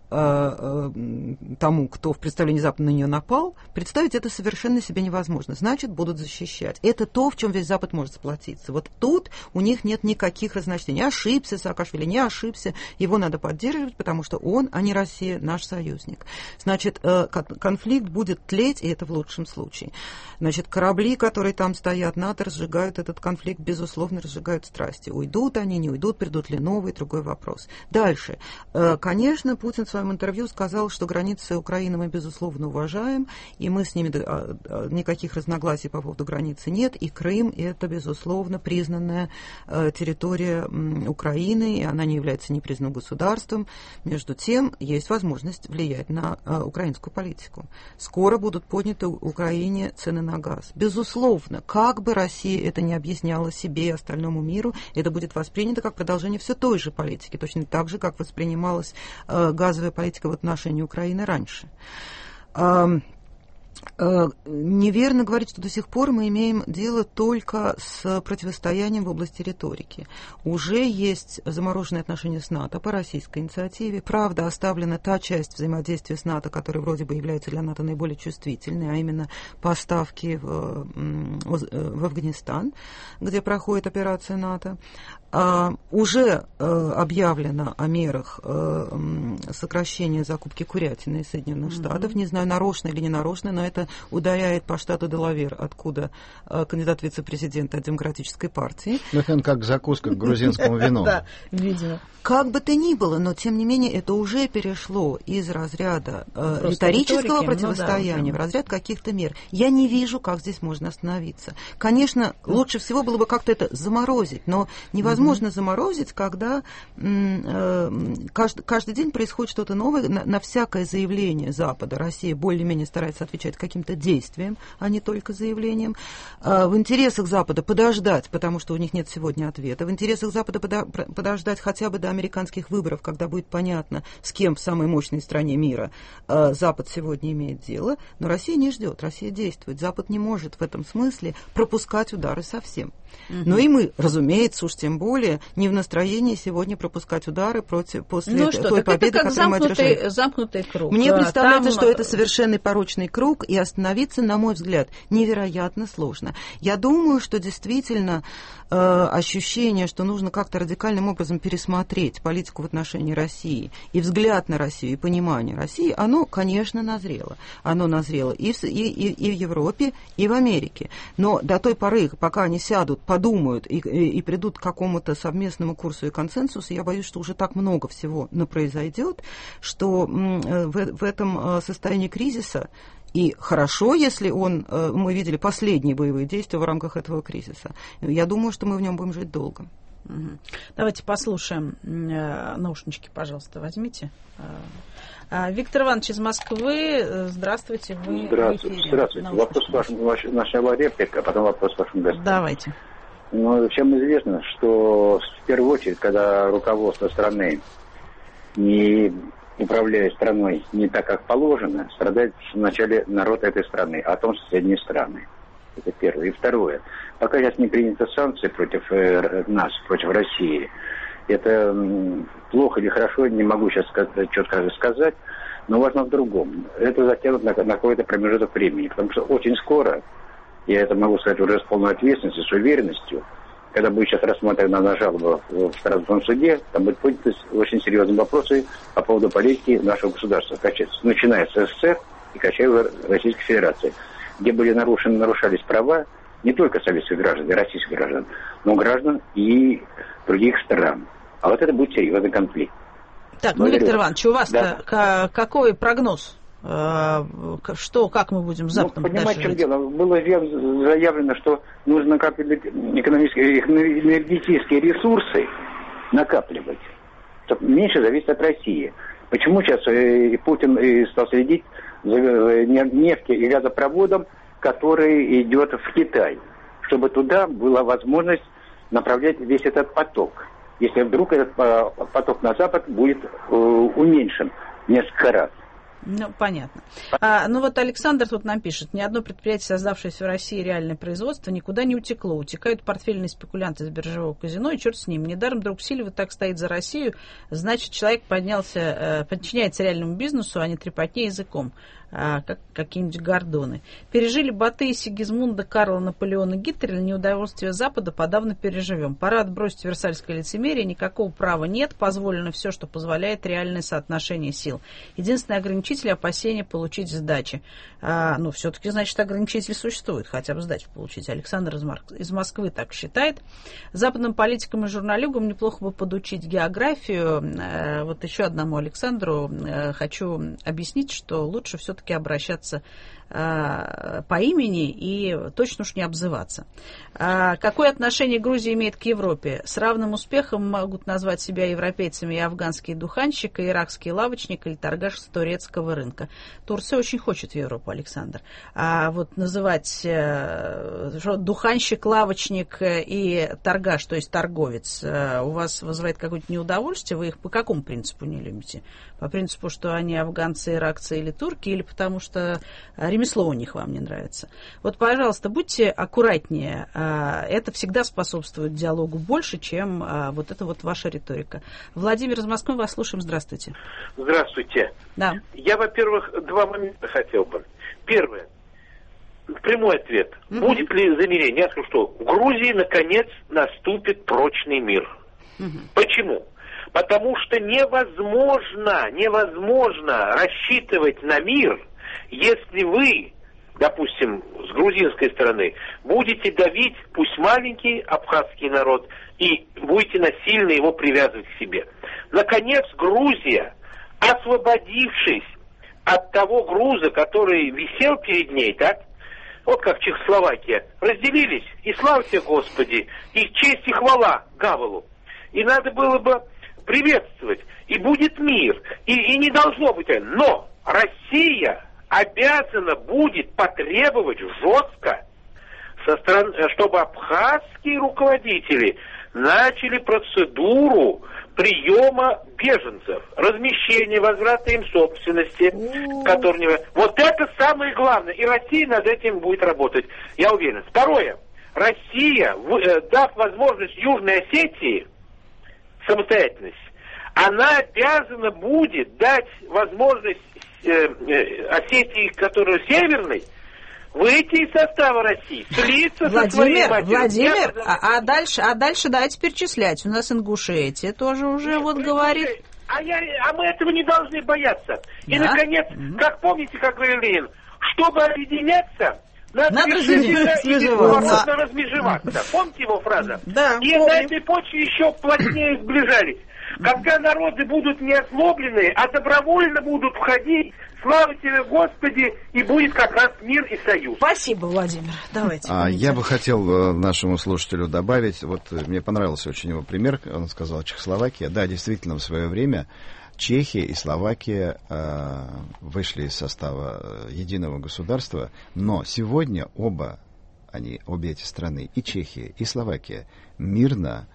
тому, кто в представлении Запада на нее напал, представить это совершенно себе невозможно. Значит, будут защищать. Это то, в чем весь Запад может сплотиться. Вот тут у них нет никаких разночтений. Ошибся Саакашвили, не ошибся. Его надо поддерживать, потому что он, а не Россия, наш союзник. Значит, конфликт будет тлеть, и это в лучшем случае. Значит, корабли, которые там стоят, НАТО разжигают этот конфликт, безусловно, разжигают страсти. Уйдут они, не уйдут, придут ли новые, другой вопрос. Дальше. Конечно, Путин в своем интервью сказал, что границы Украины мы, безусловно, уважаем, и мы с ними никаких разногласий по поводу границы нет, и Крым – это, безусловно, признанная территория Украины, и она не является непризнанным государством. Между тем, есть возможность влиять на украинскую политику. Скоро будут подняты в Украине цены на газ. Безусловно, как бы Россия это не объясняла себе и остальному миру, это будет воспринято как продолжение все той же политики, точно так же, как воспринималась газовая политика в отношении Украины раньше. Неверно говорить, что до сих пор мы имеем дело только с противостоянием в области риторики. Уже есть замороженные отношения с НАТО по российской инициативе. Правда, оставлена та часть взаимодействия с НАТО, которая вроде бы является для НАТО наиболее чувствительной, а именно поставки в Афганистан, где проходит операция НАТО. Уже объявлено о мерах сокращения закупки курятины из Соединенных Штатов. Не знаю, нарочно или не нарочно, но это ударяет по штату Делавер, откуда кандидат вице-президента от Демократической партии. Это как закуска к грузинскому вину. Да, видимо. Как бы то ни было, но тем не менее это уже перешло из разряда риторического противостояния в разряд каких-то мер. Я не вижу, как здесь можно остановиться. Конечно, лучше всего было бы как-то это заморозить, но невозможно заморозить, когда каждый день происходит что-то новое. На всякое заявление Запада Россия более-менее старается отвечать каким-то действием, а не только заявлением. В интересах Запада подождать, потому что у них нет сегодня ответа. В интересах Запада подождать хотя бы до американских выборов, когда будет понятно, с кем в самой мощной стране мира Запад сегодня имеет дело. Но Россия не ждет, Россия действует. Запад не может в этом смысле пропускать удары совсем. Но и мы, разумеется, уж тем более, не в настроении сегодня пропускать удары после той победы, которую мы одержали. Замкнутый круг. Мне представляется, что это совершенно порочный круг, и остановиться, на мой взгляд, невероятно сложно. Я думаю, что действительно ощущение, что нужно как-то радикальным образом пересмотреть политику в отношении России, и взгляд на Россию, и понимание России, оно, конечно, назрело. Оно назрело и в Европе, и в Америке. Но до той поры, пока они сядут, подумают и придут к какому-то совместному курсу и консенсусу, я боюсь, что уже так много всего произойдет, что в этом состоянии кризиса, и хорошо, если мы видели последние боевые действия в рамках этого кризиса. Я думаю, что мы в нем будем жить долго. Давайте послушаем. Наушнички, пожалуйста, возьмите. Виктор Иванович из Москвы, здравствуйте. Вы здравствуйте. Здравствуйте. Вопрос вашего реплика, а потом вопрос вашему гостю. Давайте. Всем известно, что в первую очередь, когда руководство страны не управляя страной не так, как положено, страдает вначале народ этой страны, а потом соседние страны. Это первое. И второе. Пока сейчас не приняты санкции против нас, против России, это плохо или хорошо, не могу сейчас четко сказать, но важно в другом. Это затянут на какой-то промежуток времени, потому что очень скоро, я это могу сказать уже с полной ответственностью, с уверенностью, когда будет сейчас рассмотрена жалоба в Страсбургском суде, там будут подняты очень серьезные вопросы по поводу политики нашего государства, начиная с СССР и кончая Российской Федерации, где нарушались права не только советских граждан и российских граждан, но граждан и других стран. А вот это будет серьезный конфликт. Так, Виктор Иванович, у вас-то какой прогноз? Как мы будем завтра дальше понимаете, в чем дело? Было заявлено, что нужно экономические, энергетические ресурсы накапливать, чтобы меньше зависеть от России. Почему сейчас Путин стал следить за нефти и газопроводом, который идет в Китай, чтобы туда была возможность направлять весь этот поток, если вдруг этот поток на Запад будет уменьшен несколько раз. Понятно. Александр тут нам пишет: ни одно предприятие, создавшееся в России реальное производство, никуда не утекло. Утекают портфельные спекулянты из биржевого казино, и черт с ним. Недаром друг Сильвы так стоит за Россию. Значит, человек подчиняется реальному бизнесу, а не трепотне языком, как какие-нибудь гордоны. Пережили Батыя, Сигизмунда, Карла, Наполеона, Гитлера, неудовольствие Запада подавно переживем. Пора отбросить версальское лицемерие, никакого права нет, позволено все, что позволяет реальное соотношение сил. Единственное ограничитель — опасения получить сдачи. Все-таки, значит, ограничитель существует, хотя бы сдачу получить. Александр из Москвы так считает. Западным политикам и журналюгам неплохо бы подучить географию. Еще одному Александру хочу объяснить, что лучше все-таки обращаться по имени и точно уж не обзываться. Какое отношение Грузия имеет к Европе? С равным успехом могут назвать себя европейцами и афганский духанщик, и иракский лавочник, или торгаш с турецкого рынка. Турция очень хочет в Европу, Александр. А вот называть духанщик, лавочник и торгаш, то есть торговец, у вас вызывает какое-то неудовольствие? Вы их по какому принципу не любите? По принципу, что они афганцы, иракцы или турки, или потому что ремесло у них вам не нравится? Вот, пожалуйста, будьте аккуратнее. Это всегда способствует диалогу больше, чем эта ваша риторика. Владимир из Москвы, вас слушаем. Здравствуйте. Здравствуйте. Да. Я, во-первых, два момента хотел бы. Первое. Прямой ответ. Будет ли замерение? Я скажу, что в Грузии, наконец, наступит прочный мир. Почему? Потому что невозможно рассчитывать на мир, если вы допустим, с грузинской стороны, будете давить, пусть маленький абхазский народ, и будете насильно его привязывать к себе. Наконец, Грузия, освободившись от того груза, который висел перед ней, так, вот как Чехословакия, разделились, и слава тебе, Господи, и честь и хвала Гавелу. И надо было бы приветствовать, и будет мир, и не должно быть. Но Россия обязана будет потребовать жестко, чтобы абхазские руководители начали процедуру приема беженцев, размещения, возврата им собственности. Вот это самое главное. И Россия над этим будет работать, я уверен. Второе. Россия, дав возможность Южной Осетии самостоятельность, она обязана будет дать возможность Осетии, которая северной, выйти из состава России, слиться со своей матерью. Владимир, а дальше давайте перечислять. У нас Ингушетия тоже уже говорит. А мы этого не должны бояться. И, наконец, как помните, как говорил Ленин, чтобы объединяться, надо размежеваться. Помните его фраза? Да. И на этой почве еще плотнее сближались. Когда народы будут не озлобленные, а добровольно будут входить, слава тебе, Господи, и будет как раз мир и союз. Спасибо, Владимир. Давайте. Я бы хотел нашему слушателю добавить, мне понравился очень его пример, он сказал Чехословакия. Да, действительно, в свое время Чехия и Словакия вышли из состава единого государства, но сегодня обе эти страны, и Чехия, и Словакия, мирно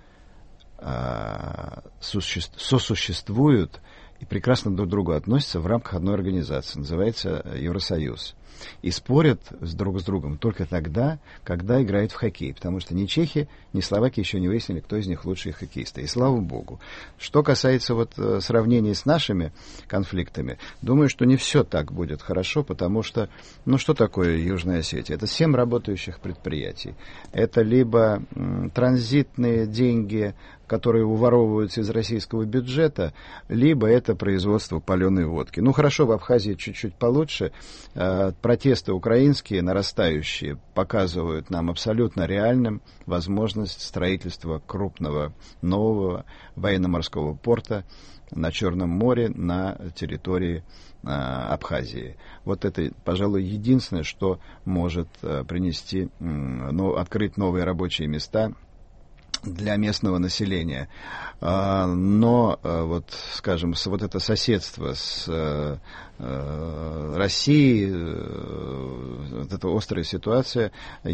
сосуществуют и прекрасно друг к другу относятся в рамках одной организации, называется Евросоюз. И спорят друг с другом только тогда, когда играют в хоккей, потому что ни Чехия, ни Словакия еще не выяснили, кто из них лучшие хоккеисты. И слава богу. Что касается сравнения с нашими конфликтами, думаю, что не все так будет хорошо, потому что, что такое Южная Осетия? Это 7 работающих предприятий. Это либо транзитные деньги, которые уворовываются из российского бюджета, либо это производство паленой водки. Хорошо, в Абхазии чуть-чуть получше. Протесты украинские, нарастающие, показывают нам абсолютно реальным возможность строительства крупного нового военно-морского порта на Черном море на территории Абхазии. Это, пожалуй, единственное, что может принести, открыть новые рабочие места для местного населения. Но, скажем, это соседство с Россией, эта острая ситуация,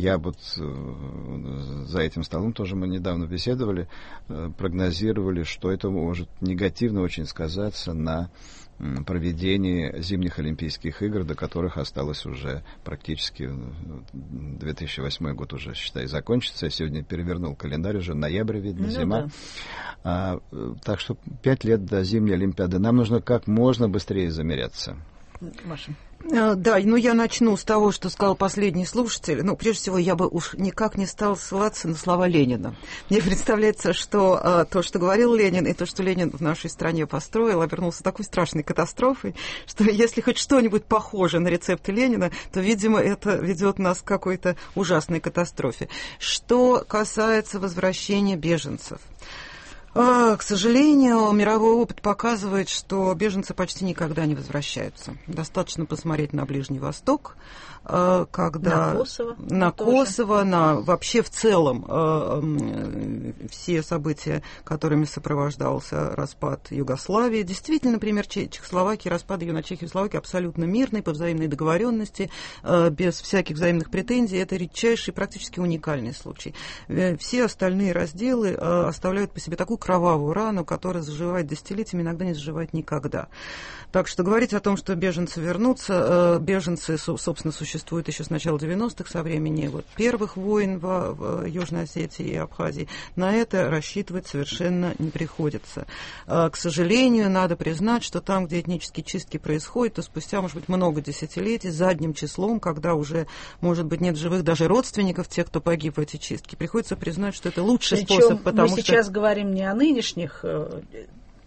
за этим столом тоже мы недавно беседовали, прогнозировали, что это может негативно очень сказаться на проведении зимних Олимпийских игр, до которых осталось уже практически 2008 год уже, считай, закончится. Я сегодня перевернул календарь, уже ноябрь, видно, зима. Да. Так что 5 лет до зимней Олимпиады. Нам нужно как можно быстрее замеряться. Маша. Да, я начну с того, что сказал последний слушатель. Прежде всего, я бы уж никак не стала ссылаться на слова Ленина. Мне представляется, что то, что говорил Ленин, и то, что Ленин в нашей стране построил, обернулся такой страшной катастрофой, что если хоть что-нибудь похоже на рецепты Ленина, то, видимо, это ведет нас к какой-то ужасной катастрофе. Что касается возвращения беженцев. К сожалению, мировой опыт показывает, что беженцы почти никогда не возвращаются. Достаточно посмотреть на Ближний Восток, когда на Косово, вообще в целом все события, которыми сопровождался распад Югославии. Действительно, например, Чехословакия, распад ее на Чехию и Словакию абсолютно мирный, по взаимной договоренности, без всяких взаимных претензий. Это редчайший, практически уникальный случай. Все остальные разделы оставляют по себе такую кровавую рану, которая заживает десятилетиями, иногда не заживает никогда. Так что говорить о том, что беженцы вернутся, беженцы, собственно, существуют еще с начала 90-х, со времени первых войн в Южной Осетии и Абхазии, на это рассчитывать совершенно не приходится. К сожалению, надо признать, что там, где этнические чистки происходят, то спустя, может быть, много десятилетий, задним числом, когда уже, может быть, нет живых даже родственников тех, кто погиб в эти чистки, приходится признать, что это лучший способ, потому что... Мы сейчас говорим не о нынешних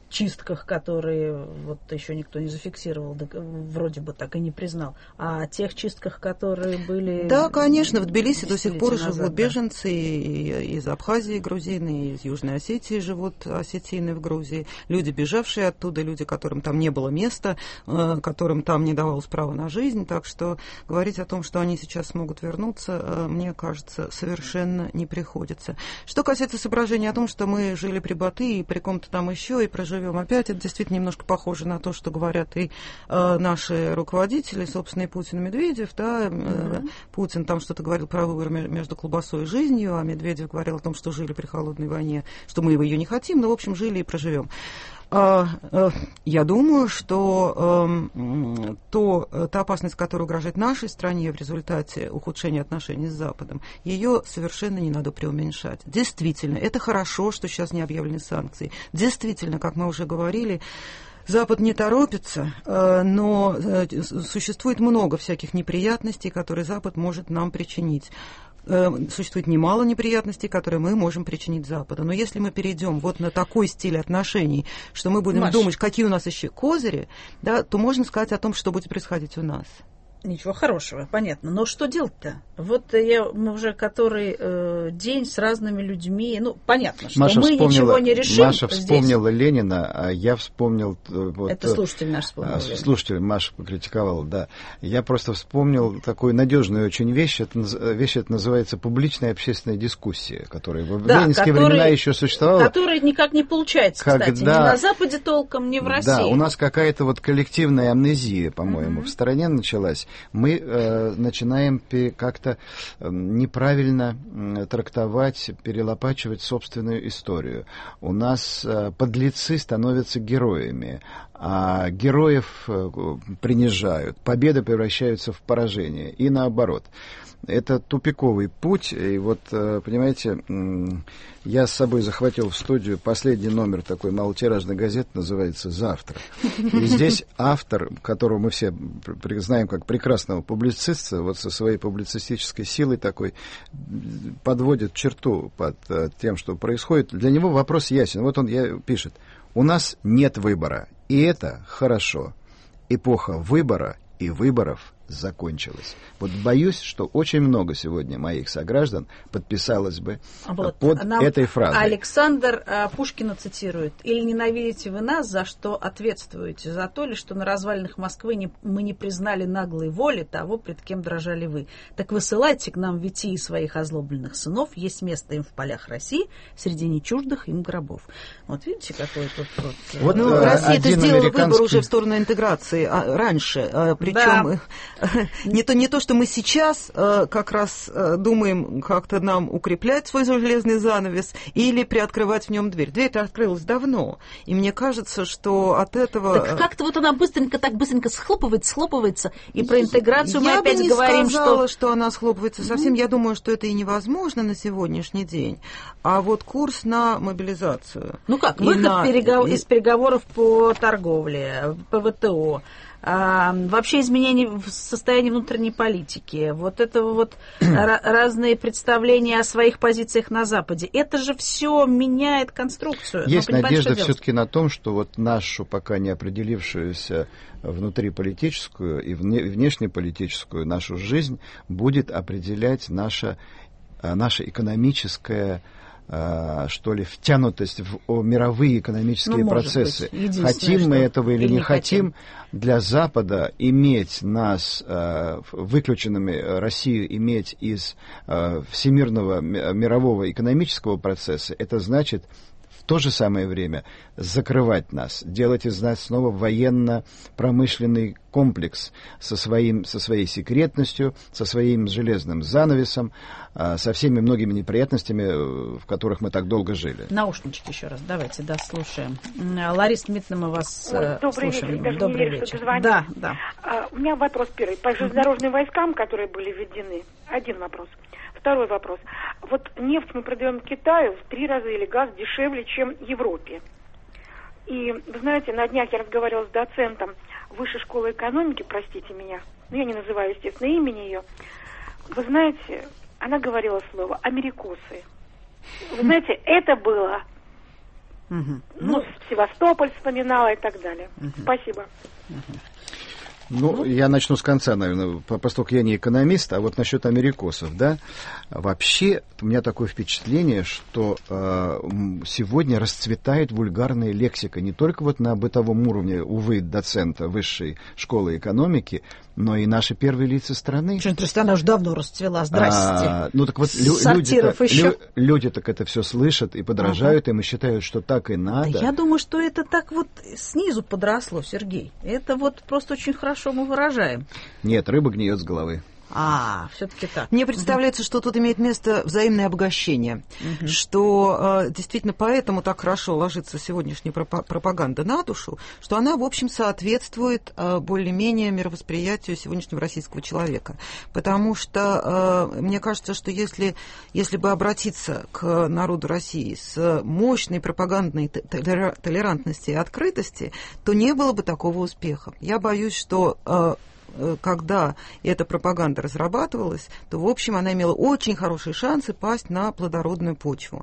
чистках, которые вот еще никто не зафиксировал, да, вроде бы так и не признал, а о тех чистках, которые были... Да, конечно, в Тбилиси до сих пор живут беженцы из Абхазии, грузины, из Южной Осетии живут осетины в Грузии, люди, бежавшие оттуда, люди, которым там не было места, которым там не давалось права на жизнь, так что говорить о том, что они сейчас смогут вернуться, мне кажется, совершенно не приходится. Что касается соображения о том, что мы жили при Баты и при ком-то там еще, и проживем опять, это действительно немножко похоже на то, что говорят и наши руководители, собственно, и Путин, и Медведев, да, Путин там что-то говорил про выбор между колбасой и жизнью, а Медведев говорил о том, что жили при холодной войне, что мы ее не хотим, но, в общем, жили и проживем. Я думаю, что та опасность, которая угрожает нашей стране в результате ухудшения отношений с Западом, ее совершенно не надо преуменьшать. Действительно, это хорошо, что сейчас не объявлены санкции. Действительно, как мы уже говорили, Запад не торопится, но существует много всяких неприятностей, которые Запад может нам причинить. Существует немало неприятностей, которые мы можем причинить Западу. Но если мы перейдем вот на такой стиль отношений, что мы будем думать, какие у нас еще козыри, да, то можно сказать о том, что будет происходить у нас. Ничего хорошего, понятно. Но что делать-то? Вот мы уже который день с разными людьми. Ну, понятно, что Маша мы ничего не решим. Маша вспомнила здесь. Ленина, а я вспомнил... Вот, это слушатель наш вспомнил. Слушатель Маша покритиковал, да. Я просто вспомнил такую надежную очень вещь. Это называется публичная общественная дискуссия, которая в ленинские времена еще существовала. Которая никак не получается, кстати, ни на Западе толком, ни в России. Да, у нас какая-то вот коллективная амнезия, по-моему, в стране началась. Мы начинаем как-то неправильно трактовать, перелопачивать собственную историю. У нас подлецы становятся героями, а героев принижают, победы превращаются в поражение, и наоборот. Это тупиковый путь, и вот, понимаете, я с собой захватил в студию последний номер такой малотиражной газеты, называется «Завтра». И здесь автор, которого мы все знаем как прекрасного публициста, вот со своей публицистической силой такой подводит черту под тем, что происходит. Для него вопрос ясен. Вот он пишет: «У нас нет выбора, и это хорошо. Эпоха выбора и выборов закончилась». Вот боюсь, что очень много сегодня моих сограждан подписалось бы под этой фразой. Александр Пушкина цитирует: «Или ненавидите вы нас, за что ответствуете? За то ли, что на развалинах Москвы мы не признали наглой воли того, пред кем дрожали вы? Так высылайте к нам Витии своих озлобленных сынов, есть место им в полях России, среди нечуждых им гробов». Вот видите, какой тут... Вот, Россия это сделала выбор уже в сторону интеграции раньше, причем не то, что мы сейчас как раз думаем как-то нам укреплять свой железный занавес или приоткрывать в нем дверь. Дверь-то открылась давно, и мне кажется, что от этого... Так как-то вот она быстренько схлопывается, и про интеграцию мы опять говорим, Я бы не сказала, что она схлопывается совсем. Я думаю, что это и невозможно на сегодняшний день. А вот курс на мобилизацию... Ну как, выход из переговоров по торговле, по ВТО, вообще изменения в состоянии внутренней политики, вот это вот разные представления о своих позициях на Западе, это же все меняет конструкцию. Есть надежда все-таки на том, что вот нашу пока не определившуюся внутриполитическую и внешнеполитическую нашу жизнь будет определять наша экономическая, что ли, втянутость в мировые экономические процессы. Хотим мы этого или не хотим, для Запада иметь нас выключенными, Россию иметь из всемирного мирового экономического процесса, это значит в то же самое время закрывать нас, делать из нас снова военно-промышленный комплекс со своей секретностью, со своим железным занавесом, со всеми многими неприятностями, в которых мы так долго жили. Наушнички еще раз, давайте, слушаем. Лариса Дмитриевна, мы вас слушаем. Добрый вечер. Да. У меня вопрос первый. По железнодорожным войскам, которые были введены, один вопрос. Второй вопрос. Вот нефть мы продаем Китаю в 3 раза или газ дешевле, чем Европе. И, вы знаете, на днях я разговаривала с доцентом Высшей школы экономики, простите меня, но я не называю, естественно, имени ее. Вы знаете, она говорила слово «америкосы». Вы знаете, это было Ну, Севастополь вспоминала и так далее. Спасибо. Ну, я начну с конца, наверное, поскольку я не экономист, а вот насчет америкосов, да. Вообще, у меня такое впечатление, что сегодня расцветает вульгарная лексика не только вот на бытовом уровне, увы, доцента высшей школы экономики, но и наши первые лица страны. Что интересно, она уже давно расцвела, здрасте. Ну, так вот, люди так это все слышат и подражают им, и считают, что так и надо. Да я думаю, что это так вот снизу подросло, Сергей. Это вот просто очень хорошо мы выражаем. Нет, рыба гниет с головы. Все-таки так. Мне представляется, что тут имеет место взаимное обогащение, что действительно поэтому так хорошо ложится сегодняшняя пропаганда на душу, что она, в общем, соответствует более-менее мировосприятию сегодняшнего российского человека. Потому что мне кажется, что если бы обратиться к народу России с мощной пропагандной толерантности и открытости, то не было бы такого успеха. Я боюсь, что когда эта пропаганда разрабатывалась, то, в общем, она имела очень хорошие шансы пасть на плодородную почву.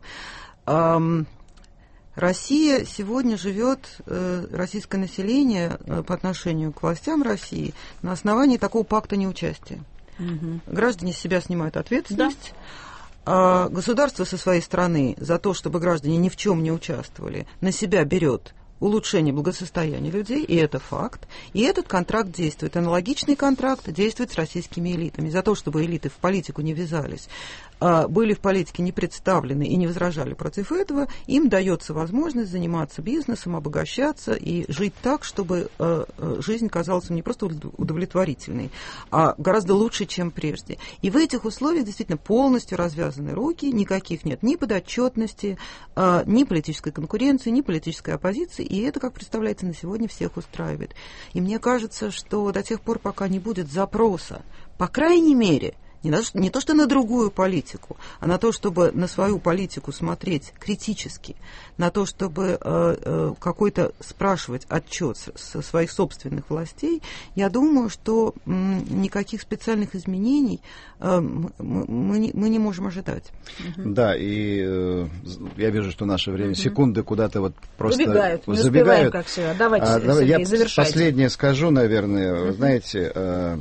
Россия сегодня живет, российское население по отношению к властям России на основании такого пакта неучастия. Граждане с себя снимают ответственность. Да. Государство со своей стороны за то, чтобы граждане ни в чем не участвовали, на себя берет улучшение благосостояния людей, и это факт. И этот контракт действует. Аналогичный контракт действует с российскими элитами. За то, чтобы элиты в политику не ввязались, были в политике не представлены и не возражали против этого, им дается возможность заниматься бизнесом, обогащаться и жить так, чтобы жизнь казалась им не просто удовлетворительной, а гораздо лучше, чем прежде. И в этих условиях действительно полностью развязаны руки, никаких нет ни подотчетности, ни политической конкуренции, ни политической оппозиции, и это, как представляется, на сегодня всех устраивает. И мне кажется, что до тех пор, пока не будет запроса, по крайней мере, не то, что на другую политику, а на то, чтобы на свою политику смотреть критически, на то, чтобы какой-то спрашивать отчет со своих собственных властей, я думаю, что никаких специальных изменений мы не можем ожидать. Да, и я вижу, что наше время, секунды куда-то вот просто забегают. Не успеваем, как всегда. Давайте, Сергей, я завершайте. Последнее скажу, наверное, вы знаете...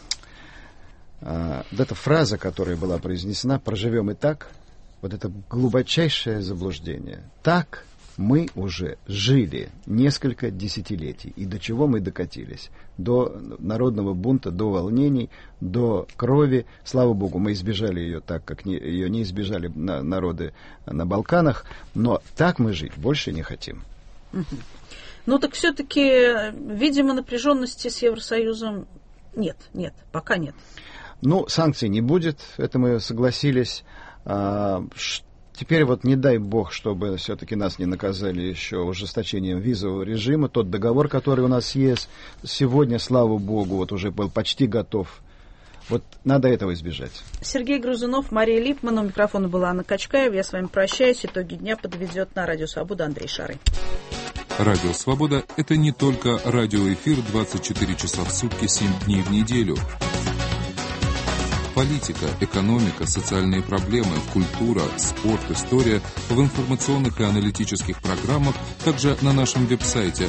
Вот эта фраза, которая была произнесена, «проживем и так», вот это глубочайшее заблуждение. Так мы уже жили несколько десятилетий. И до чего мы докатились? До народного бунта, до волнений, до крови. Слава Богу, мы избежали ее так, как ее не избежали народы на Балканах. Но так мы жить больше не хотим. Ну так все-таки, видимо, напряженности с Евросоюзом нет, пока нет. Ну, санкций не будет, это мы согласились. Теперь вот не дай бог, чтобы все-таки нас не наказали еще ужесточением визового режима. Тот договор, который у нас есть, сегодня, слава богу, вот уже был почти готов. Вот надо этого избежать. Сергей Грузунов, Мария Липман, у микрофона была Анна Качкаева. Я с вами прощаюсь. Итоги дня подведет на Радио Свобода Андрей Шарый. Радио Свобода – это не только радиоэфир 24 часа в сутки, 7 дней в неделю. Политика, экономика, социальные проблемы, культура, спорт, история в информационных и аналитических программах, также на нашем веб-сайте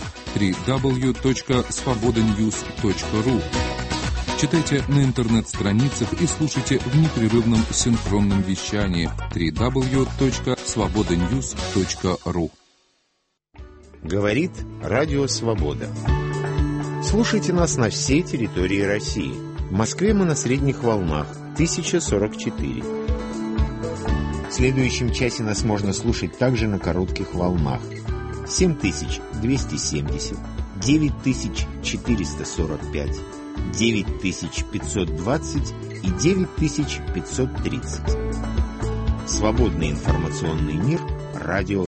www.svobodanews.ru. Читайте на интернет-страницах и слушайте в непрерывном синхронном вещании www.svobodanews.ru. Говорит Радио Свобода. Слушайте нас на всей территории России. В Москве мы на средних волнах 1044. В следующем часе нас можно слушать также на коротких волнах 7270, 9445, 9520 и 9530. Свободный информационный мир. Радио